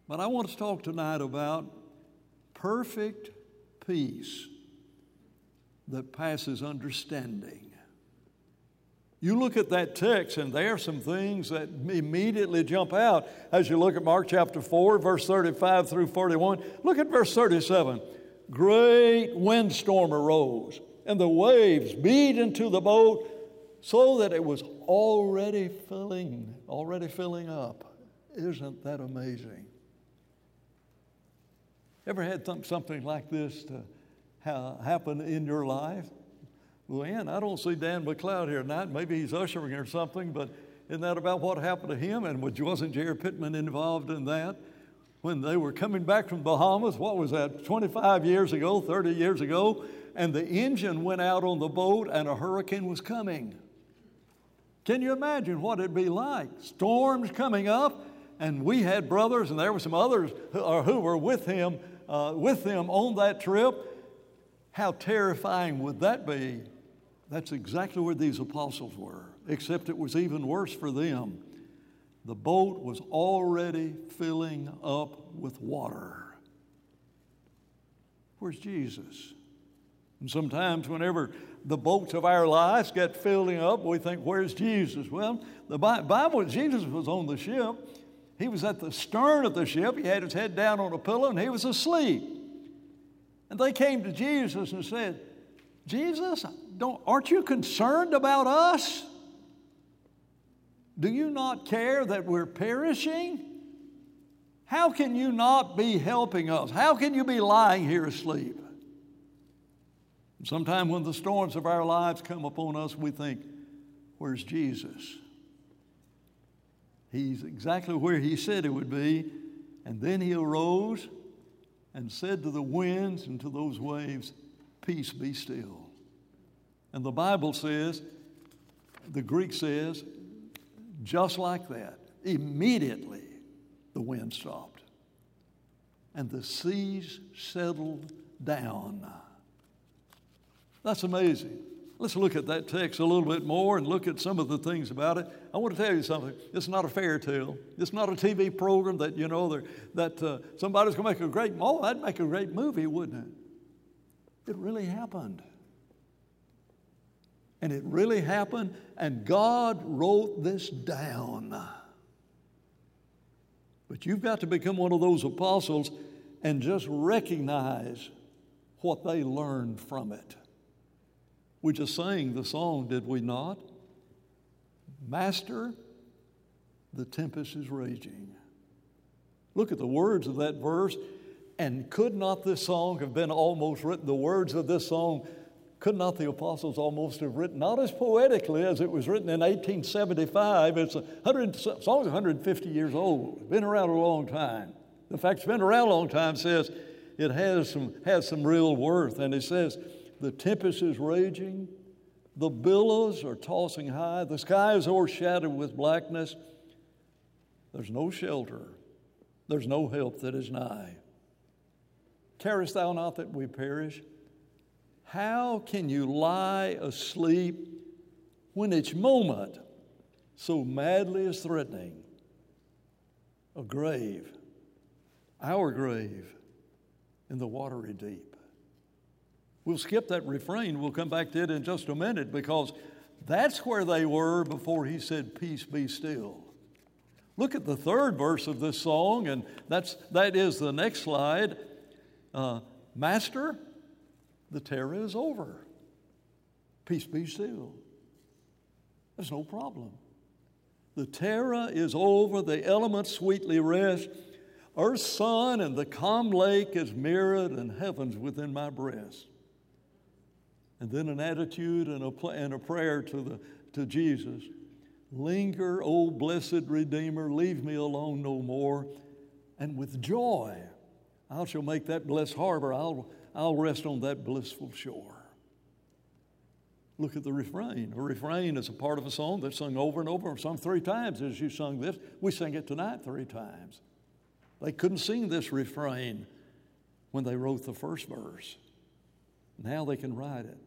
But I want to talk tonight about perfect peace that passes understanding. You look at that text, and there are some things that immediately jump out as you look at Mark chapter 4, verse 35 through 41. Look at verse 37. Great windstorm arose, and the waves beat into the boat so that it was already filling up. Isn't that amazing? Ever had something like this to happen in your life? Luann, I don't see Dan McLeod here tonight. Maybe he's ushering or something, but isn't that about what happened to him? And wasn't Jerry Pittman involved in that? When they were coming back from Bahamas, what was that, 25 years ago, 30 years ago, and the engine went out on the boat and a hurricane was coming. Can you imagine what it'd be like? Storms coming up, and we had brothers, and there were some others who were with them on that trip. How terrifying would that be? That's exactly where these apostles were, except it was even worse for them. The boat was already filling up with water. Where's Jesus? And sometimes whenever the boats of our lives get filling up, we think, where's Jesus? Well, the Bible, Jesus was on the ship. He was at the stern of the ship. He had his head down on a pillow, and he was asleep. And they came to Jesus and said, Jesus, aren't you concerned about us? Do you not care that we're perishing? How can you not be helping us? How can you be lying here asleep? Sometimes when the storms of our lives come upon us, we think, where's Jesus? He's exactly where he said he would be. And then he arose and said to the winds and to those waves, peace, be still. And the Bible says, the Greek says, just like that, immediately the wind stopped and the seas settled down. That's amazing. Let's look at that text a little bit more and look at some of the things about it. I want to tell you something. It's not a fairy tale. It's not a TV program that, somebody's going to make a great, that'd make a great movie, wouldn't it? It really happened. And it really happened, and God wrote this down. But you've got to become one of those apostles and just recognize what they learned from it. We just sang the song, did we not? Master, the tempest is raging. Look at the words of that verse. And could not this song have been almost written, the words of this song, could not the apostles almost have written, not as poetically as it was written in 1875. It's song's 150 years old, been around a long time. The fact it's been around a long time says it has some real worth. And it says, the tempest is raging, the billows are tossing high, the sky is overshadowed with blackness. There's no shelter, there's no help that is nigh. Carest thou not that we perish? How can you lie asleep when each moment so madly is threatening? A grave, our grave, in the watery deep. We'll skip that refrain. We'll come back to it in just a minute because that's where they were before he said, peace, be still. Look at the third verse of this song, and that is the next slide. Master, the terror is over. Peace, be still. There's no problem. The terror is over. The elements sweetly rest. Earth's sun and the calm lake is mirrored, and heaven's within my breast. And then an attitude and a prayer to Jesus. Linger, O blessed Redeemer, leave me alone no more. And with joy, I shall make that blessed harbor. I'll rest on that blissful shore. Look at the refrain. A refrain is a part of a song that's sung over and over, sung 3 times as you sung this. We sang it tonight 3 times. They couldn't sing this refrain when they wrote the first verse. Now they can write it.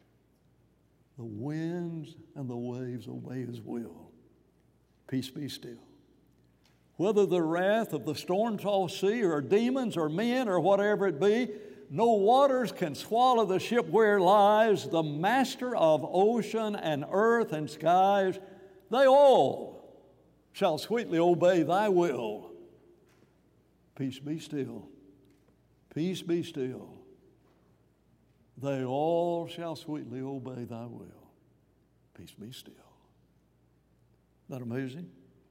The winds and the waves obey his will. Peace, be still. whether the wrath of the storm-tossed sea or demons or men or whatever it be, no waters can swallow the ship where lies the master of ocean and earth and skies. They all shall sweetly obey thy will. Peace be still. Peace be still. They all shall sweetly obey thy will. Peace be still. Isn't that amazing?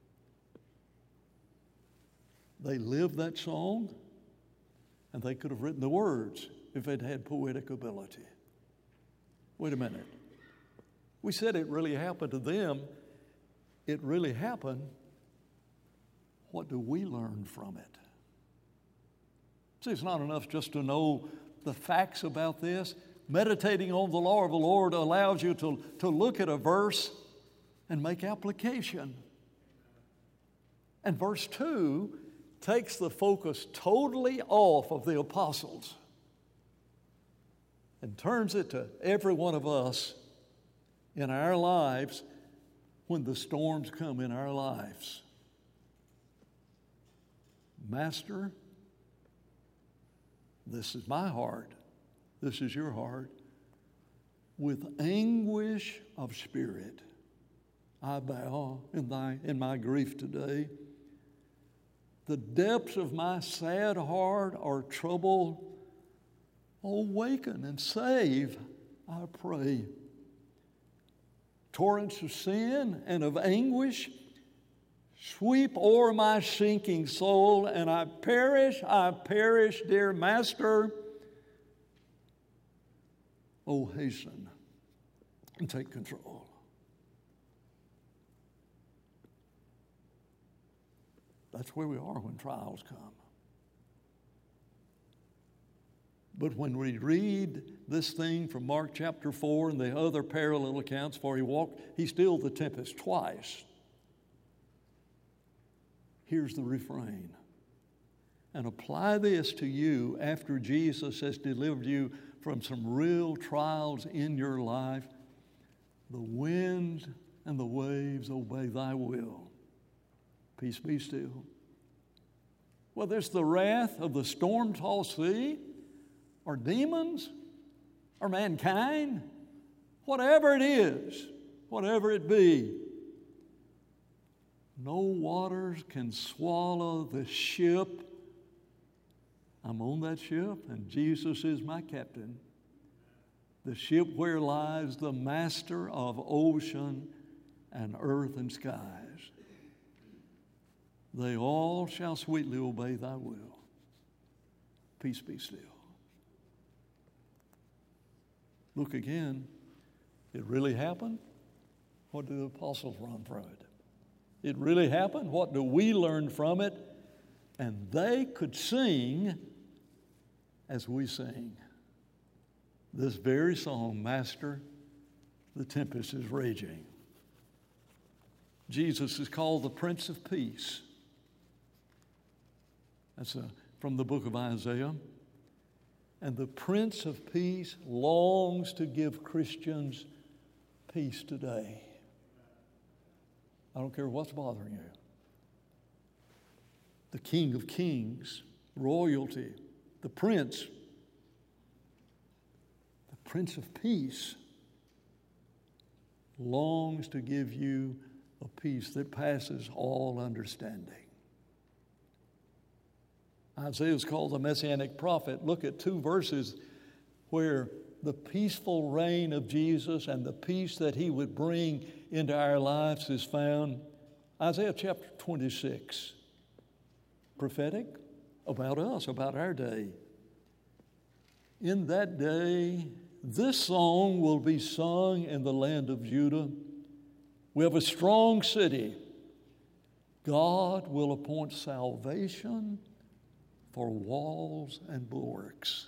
They lived that song, and they could have written the words if it had poetic ability. Wait a minute. We said it really happened to them. It really happened. What do we learn from it? See, it's not enough just to know the facts about this. Meditating on the law of the Lord allows you to look at a verse and make application. And verse 2 takes the focus totally off of the apostles and turns it to every one of us in our lives when the storms come in our lives. Master, this is my heart. This is your heart. With anguish of spirit, I bow in my grief today. The depths of my sad heart are troubled. Awaken and save, I pray. Torrents of sin and of anguish sweep o'er my sinking soul, and I perish, dear Master. Oh, hasten and take control. That's where we are when trials come. But when we read this thing from Mark chapter 4 and the other parallel accounts, for he stilled the tempest twice. Here's the refrain. And apply this to you after Jesus has delivered you from some real trials in your life. The winds and the waves obey thy will. Peace be still. Whether it's the wrath of the storm-tossed sea, or demons, or mankind, whatever it is, whatever it be, no waters can swallow the ship. I'm on that ship, and Jesus is my captain. The ship where lies the master of ocean and earth and skies. They all shall sweetly obey thy will. Peace be still. Look again. It really happened? What do the apostles learn from it? It really happened? What do we learn from it? And they could sing as we sing. This very song, Master, the tempest is raging. Jesus is called the Prince of Peace. That's from the book of Isaiah. And the Prince of Peace longs to give Christians peace today. I don't care what's bothering you. The King of Kings, royalty, the Prince of Peace longs to give you a peace that passes all understanding. Isaiah is called the Messianic prophet. Look at two verses where the peaceful reign of Jesus and the peace that he would bring into our lives is found. Isaiah chapter 26, prophetic about us, about our day. In that day, this song will be sung in the land of Judah. We have a strong city. God will appoint salvation for walls and bulwarks.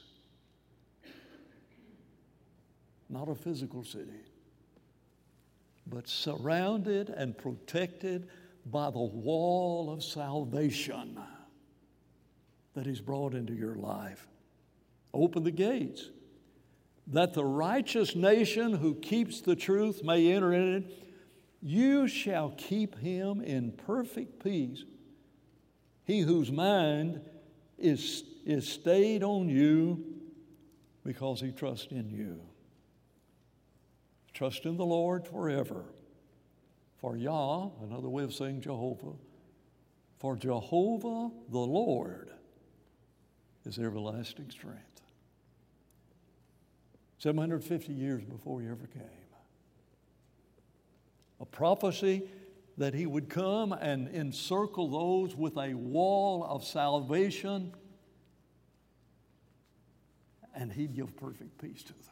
Not a physical city, but surrounded and protected by the wall of salvation that He's brought into your life. Open the gates, that the righteous nation who keeps the truth may enter in it. You shall keep him in perfect peace, He whose mind is stayed on you because he trusts in you. Trust in the Lord forever. For Yah, another way of saying Jehovah, for Jehovah the Lord is everlasting strength. 750 years before he ever came. A prophecy that he would come and encircle those with a wall of salvation, and he'd give perfect peace to them.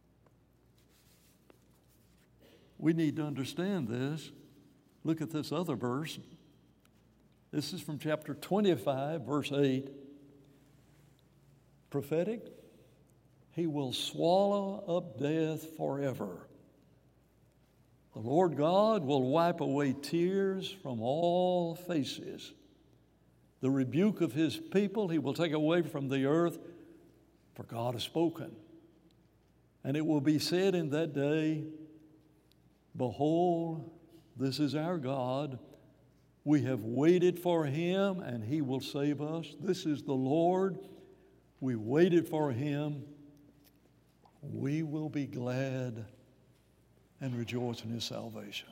We need to understand this. Look at this other verse. This is from chapter 25, verse 8. Prophetic. He will swallow up death forever. The Lord God will wipe away tears from all faces. The rebuke of his people he will take away from the earth, for God has spoken. And it will be said in that day, behold, this is our God. We have waited for him, and he will save us. This is the Lord. We waited for him. We will be glad and rejoice in his salvation.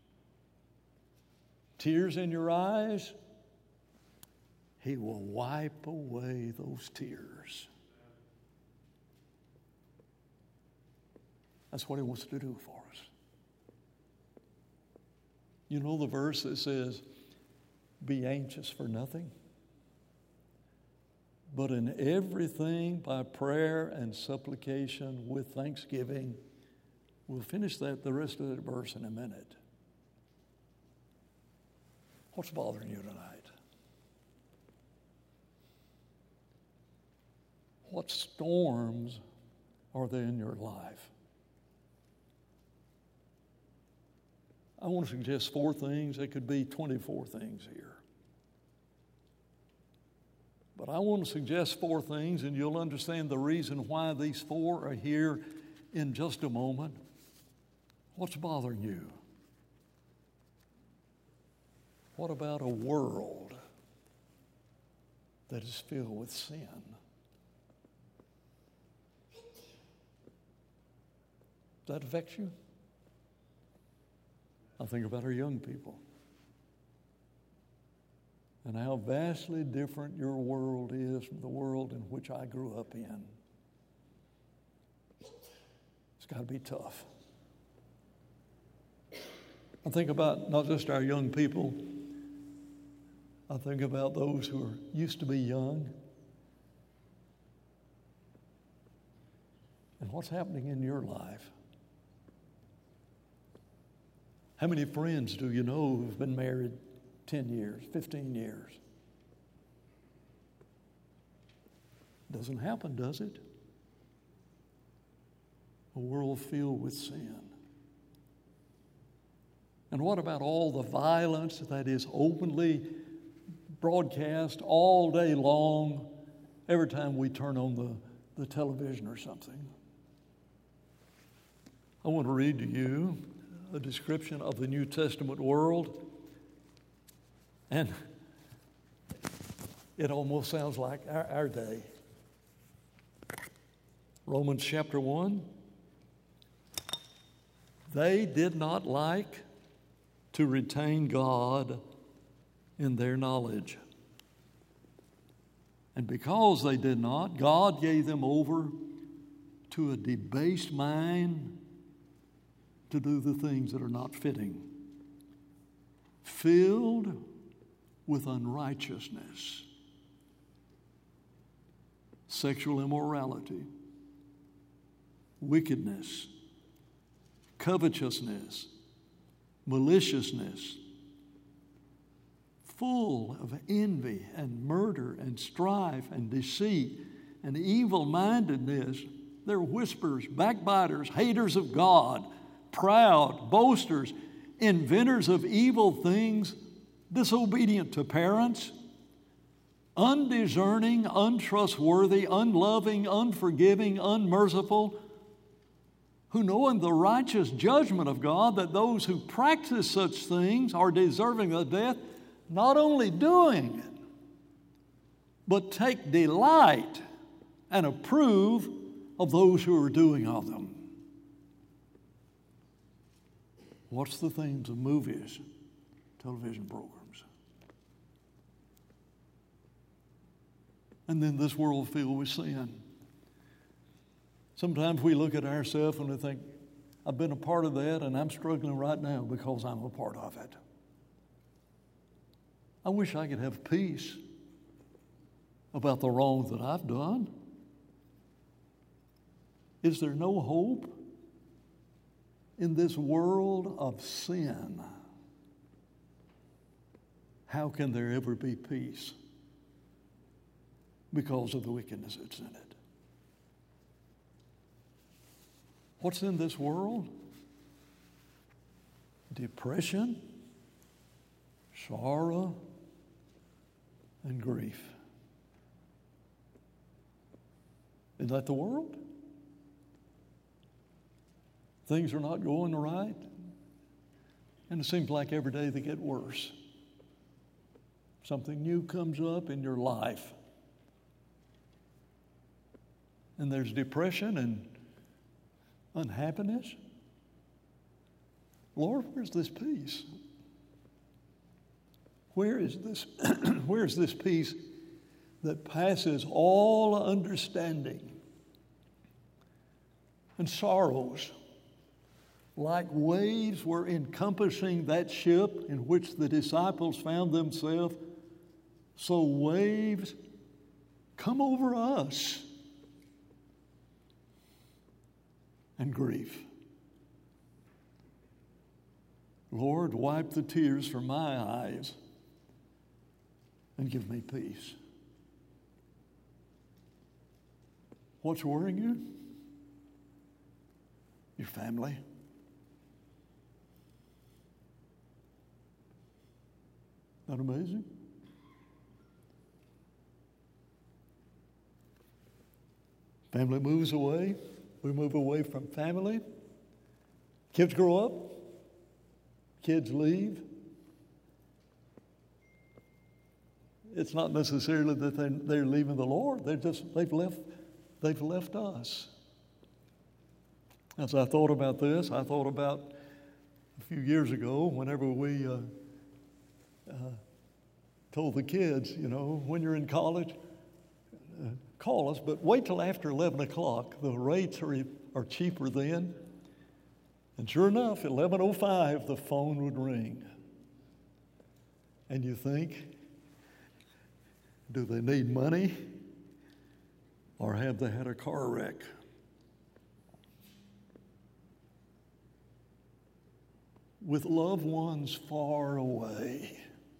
Tears in your eyes, he will wipe away those tears. That's what he wants to do for us. You know the verse that says, be anxious for nothing, but in everything by prayer and supplication with thanksgiving. We'll finish the rest of that verse in a minute. What's bothering you tonight? What storms are there in your life? I want to suggest 4 things. There could be 24 things here. But I want to suggest 4 things, and you'll understand the reason why these 4 are here in just a moment. What's bothering you? What about a world that is filled with sin? Does that affect you? I think about our young people and how vastly different your world is from the world in which I grew up in. It's got to be tough. I think about not just our young people, I think about those who used to be young. And what's happening in your life? How many friends do you know who've been married 10 years, 15 years? Doesn't happen, does it? A world filled with sin. And what about all the violence that is openly broadcast all day long every time we turn on the television or something? I want to read to you a description of the New Testament world, and it almost sounds like our day. Romans chapter 1. They did not like to retain God in their knowledge. And because they did not, God gave them over to a debased mind to do the things that are not fitting, filled with unrighteousness, sexual immorality, wickedness, covetousness, maliciousness, full of envy and murder and strife and deceit and evil-mindedness. They're whisperers, backbiters, haters of God, proud, boasters, inventors of evil things, disobedient to parents, undiscerning, untrustworthy, unloving, unforgiving, unmerciful, who knowing the righteous judgment of God, that those who practice such things are deserving of death, not only doing it, but take delight and approve of those who are doing of them. What's the themes of movies, television programs? And then this world filled with sin. Sometimes we look at ourselves and we think, I've been a part of that and I'm struggling right now because I'm a part of it. I wish I could have peace about the wrong that I've done. Is there no hope in this world of sin? How can there ever be peace? Because of the wickedness that's in it. What's in this world? Depression, sorrow, and grief. Isn't that the world? Things are not going right, and it seems like every day they get worse. Something new comes up in your life, and there's depression and unhappiness. Lord, where's this peace? Where is this? Where's this peace that passes all understanding? And sorrows, like waves, were encompassing that ship in which the disciples found themselves. So waves come over us. And grief. Lord, wipe the tears from my eyes and give me peace. What's worrying you? Your family. Not amazing? Family moves away. We move away from family. Kids grow up. Kids leave. It's not necessarily that they're leaving the Lord. They've left us. As I thought about this, I thought about a few years ago whenever we told the kids, when you're in college, call us, but wait till after 11 o'clock. The rates are cheaper then. And sure enough, at 11:05, the phone would ring. And you think, do they need money or have they had a car wreck? With loved ones far away,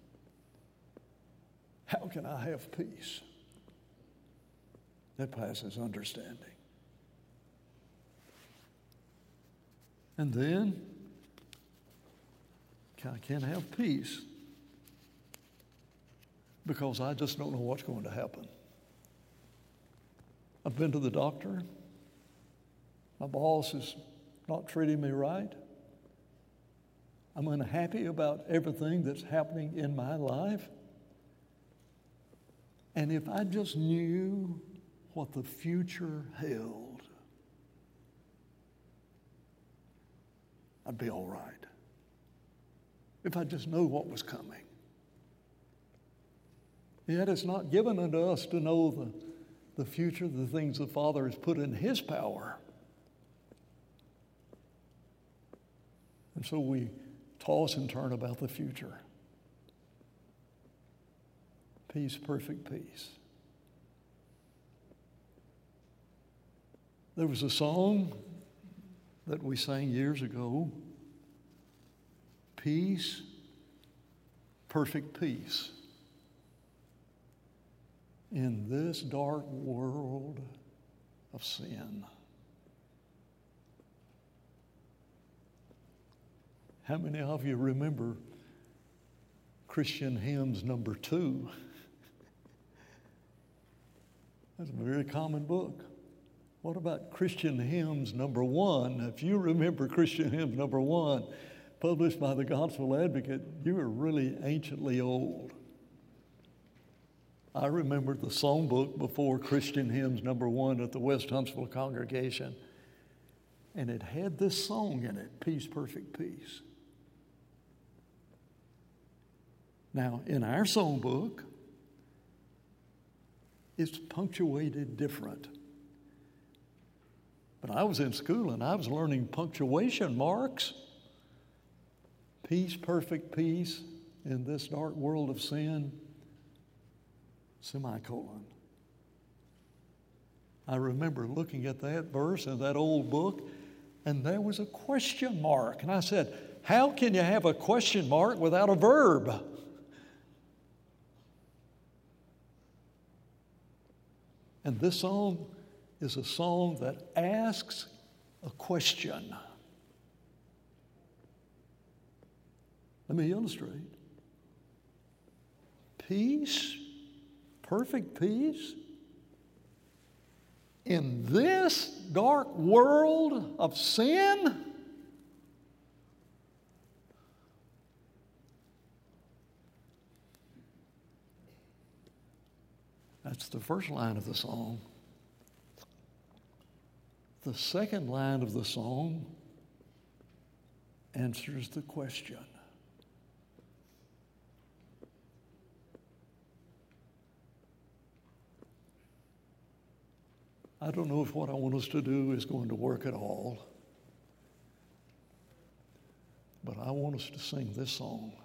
how can I have peace that passes understanding? And then I can't have peace because I just don't know what's going to happen. I've been to the doctor. My boss is not treating me right. I'm unhappy about everything that's happening in my life. And if I just knew what the future held, I'd be all right. If I just knew what was coming. Yet it's not given unto us to know the future, the things the Father has put in His power. And so we toss and turn about the future. Peace, perfect peace. There was a song that we sang years ago, peace, perfect peace, in this dark world of sin. How many of you remember Christian Hymns number 2? That's a very common book. What about Christian Hymns number 1? If you remember Christian Hymns number 1, published by the Gospel Advocate, you are really anciently old. I remember the songbook before Christian Hymns #1 at the West Huntsville congregation, and it had this song in it, Peace, Perfect Peace. Now, in our songbook, it's punctuated different. But I was in school and I was learning punctuation marks. Peace, perfect peace in this dark world of sin, semicolon. I remember looking at that verse in that old book, and there was a question mark. And I said, how can you have a question mark without a verb? And this song is a song that asks a question. Let me illustrate. Peace, perfect peace, in this dark world of sin? That's the first line of the song. The second line of the song answers the question. I don't know if what I want us to do is going to work at all, but I want us to sing this song.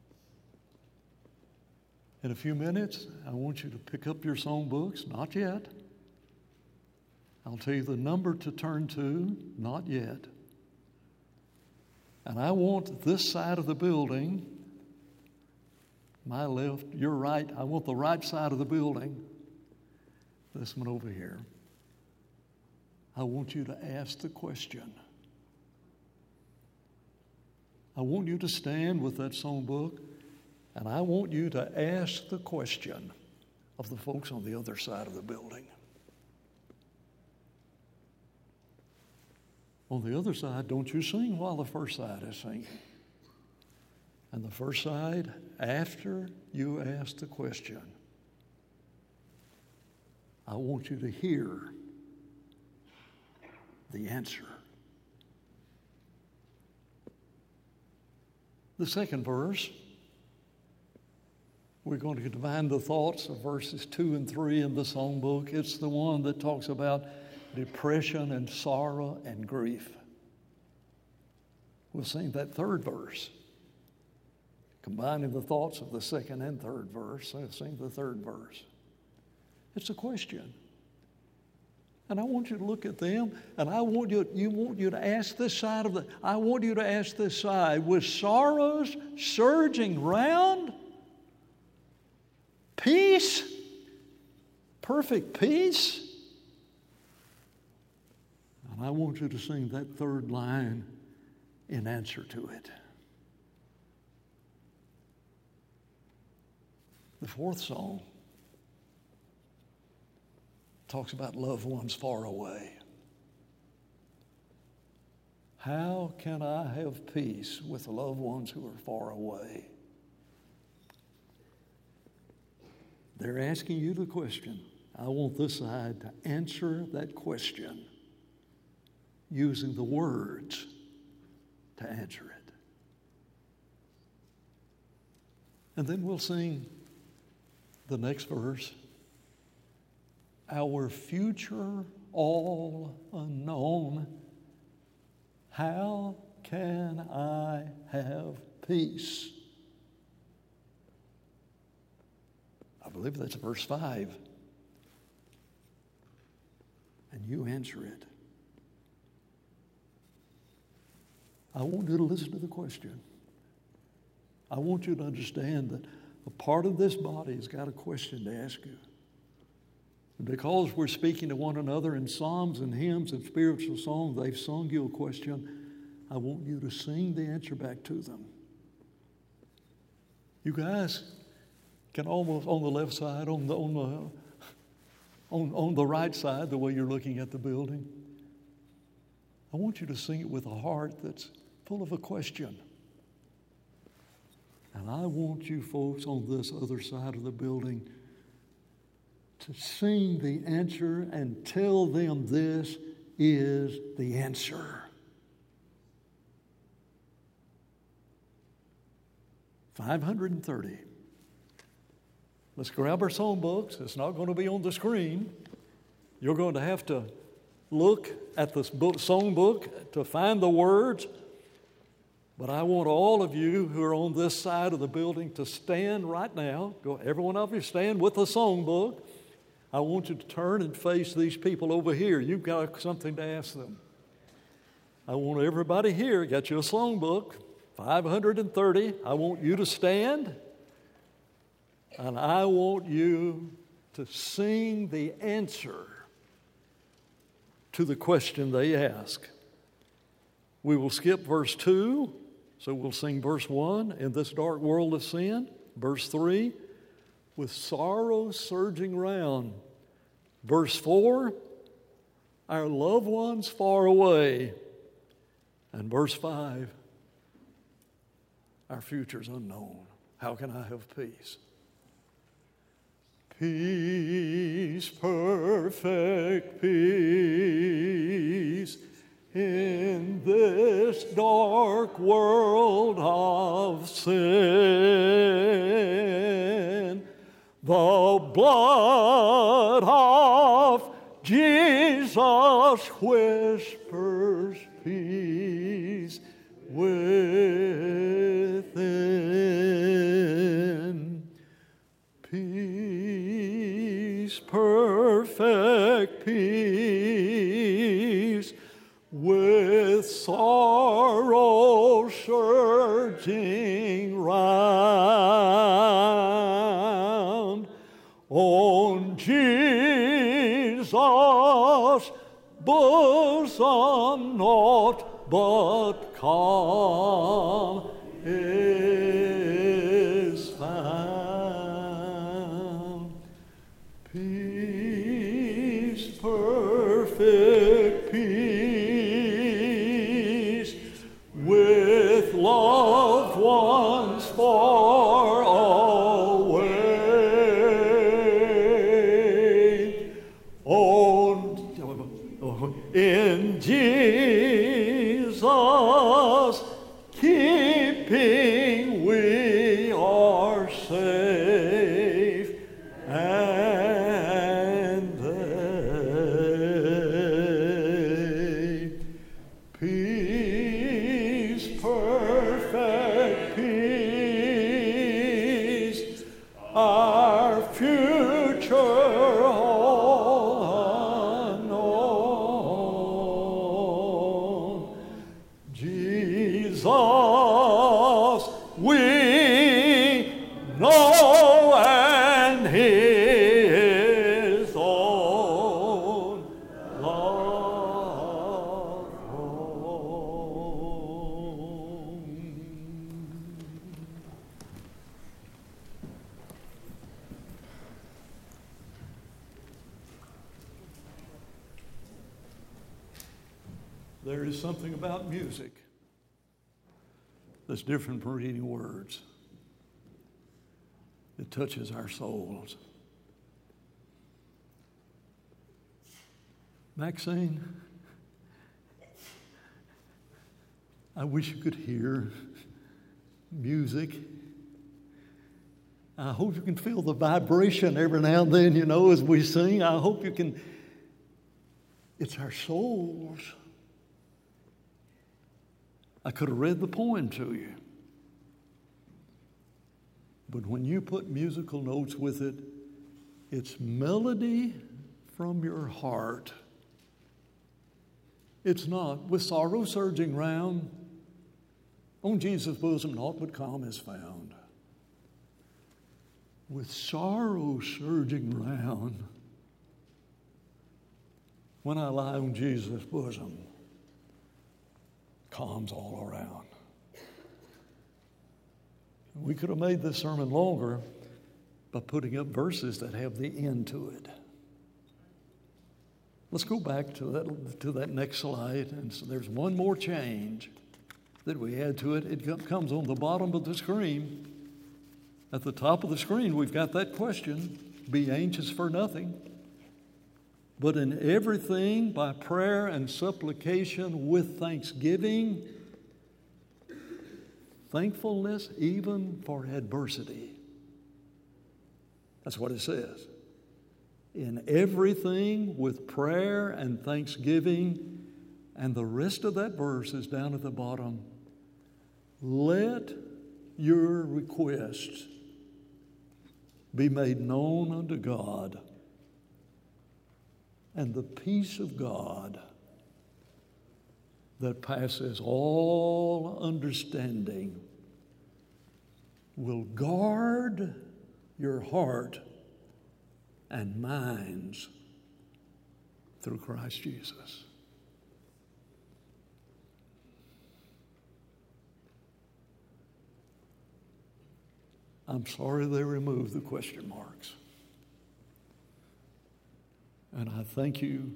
In a few minutes, I want you to pick up your songbooks. Not yet. I'll tell you the number to turn to. Not yet. And I want this side of the building, my left, your right, I want the right side of the building, this one over here. I want you to ask the question. I want you to stand with that songbook, and I want you to ask the question of the folks on the other side of the building. On the other side, don't you sing while the first side is singing. And the first side, after you ask the question, I want you to hear the answer. The second verse, we're going to combine the thoughts of verses 2 and 3 in the songbook. It's the one that talks about depression and sorrow and grief. We'll sing that third verse, combining the thoughts of the second and third verse. So sing the third verse. It's a question. And I want you to look at them, and I want you to ask this side of the, I want you to ask this side, with sorrows surging round, peace, perfect peace. And I want you to sing that third line in answer to it. The fourth song talks about loved ones far away. How can I have peace with loved ones who are far away? They're asking you the question. I want this side to answer that question using the words to answer it. And then we'll sing the next verse. Our future all unknown, how can I have peace? I believe that's verse 5. And you answer it. I want you to listen to the question. I want you to understand that a part of this body has got a question to ask you. Because we're speaking to one another in psalms and hymns and spiritual songs, they've sung you a question. I want you to sing the answer back to them. You guys can almost, on the left side, on the right side, the way you're looking at the building, I want you to sing it with a heart that's full of a question. And I want you folks on this other side of the building to sing the answer and tell them this is the answer. 530. Let's grab our songbooks. It's not going to be on the screen. You're going to have to look at the songbook to find the words. But I want all of you who are on this side of the building to stand right now. Go, every one of you stand with the songbook. I want you to turn and face these people over here. You've got something to ask them. I want everybody here, got you a songbook, 530. I want you to stand, and I want you to sing the answer to the question they ask. We will skip verse 2, so we'll sing verse 1, in this dark world of sin. Verse 3, with sorrow surging round. Verse 4, our loved ones far away. And verse 5, our future's unknown. How can I have peace? Peace, perfect peace, in this dark world of sin. The blood of Jesus whispers peace within. Peace, perfect peace, with sorrow surging round. On Jesus' bosom naught but calm is found. Peace, perfect peace, with loved ones far away. In Jesus keeping we are safe, and they. Peace, perfect peace, our future all unknown. Jesus, we know, and He is on love home. There is something about music that's different from reading words. It touches our souls. Maxine, I wish you could hear music. I hope you can feel the vibration every now and then, as we sing. I hope you can. It's our souls. I could have read the poem to you. But when you put musical notes with it, it's melody from your heart. It's not, with sorrow surging round, on Jesus' bosom naught but calm is found. With sorrow surging round, when I lie on Jesus' bosom, calm's all around. We could have made this sermon longer by putting up verses that have the end to it. Let's go back to that next slide. And so there's one more change that we add to it. It comes on the bottom of the screen. At the top of the screen, we've got that question. be anxious for nothing, but in everything by prayer and supplication with thanksgiving, thankfulness even for adversity. That's what it says. In everything with prayer and thanksgiving, and the rest of that verse is down at the bottom. Let your requests be made known unto God, and the peace of God that passes all understanding will guard your heart and minds through Christ Jesus. I'm sorry they removed the question marks. And I thank you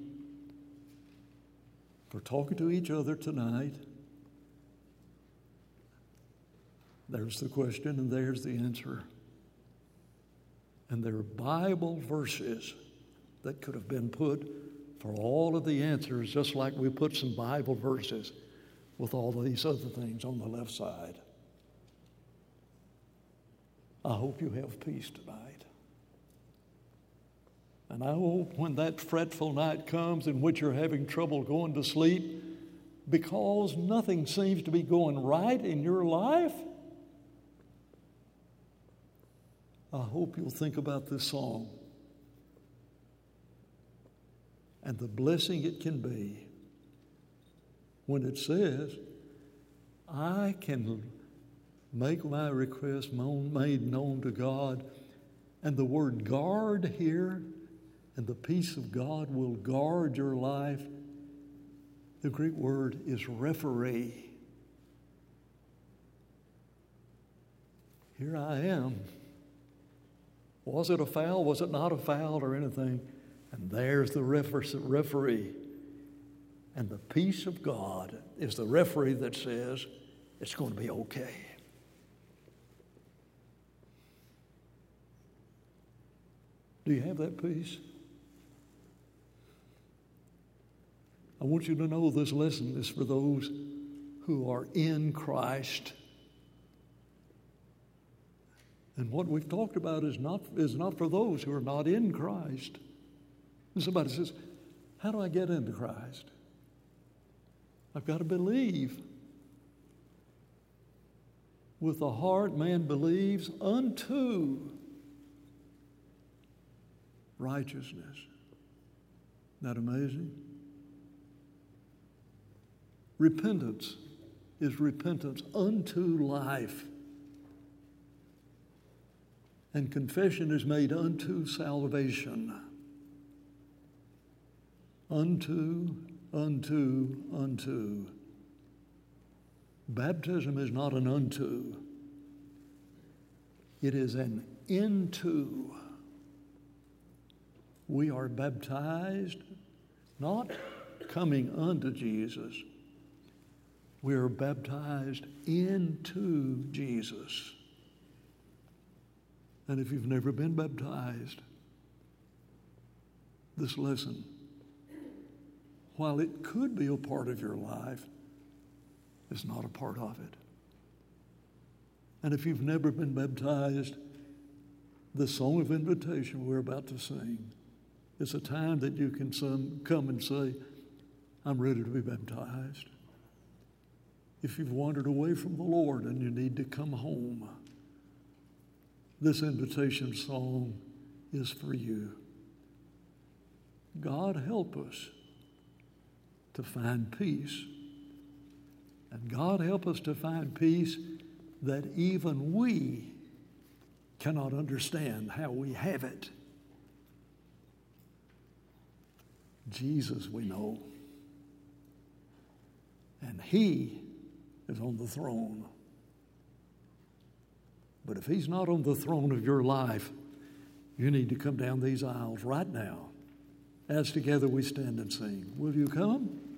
for talking to each other tonight. There's the question and there's the answer. And there are Bible verses that could have been put for all of the answers, just like we put some Bible verses with all these other things on the left side. I hope you have peace tonight. And I hope when that fretful night comes in which you're having trouble going to sleep because nothing seems to be going right in your life, I hope you'll think about this song and the blessing it can be when it says, I can make my request made known to God. And the word guard here, and the peace of God will guard your life. The Greek word is referee. Here I am. Was it a foul? Was it not a foul or anything? And there's the referee. And the peace of God is the referee that says it's going to be okay. Do you have that peace? I want you to know this lesson is for those who are in Christ. And what we've talked about is not for those who are not in Christ. And somebody says, how do I get into Christ? I've got to believe. With the heart man believes unto righteousness. Isn't that amazing? Repentance is repentance unto life. And confession is made unto salvation. Unto. Baptism is not an unto. It is an into. We are baptized, not coming unto Jesus. We are baptized into Jesus. And if you've never been baptized, this lesson, while it could be a part of your life, is not a part of it. And if you've never been baptized, the song of invitation we're about to sing is a time that you can come and say, I'm ready to be baptized. If you've wandered away from the Lord and you need to come home, this invitation song is for you. God help us to find peace. And God help us to find peace that even we cannot understand how we have it. Jesus we know. And He is on the throne. But if He's not on the throne of your life, you need to come down these aisles right now as together we stand and sing. Will you come?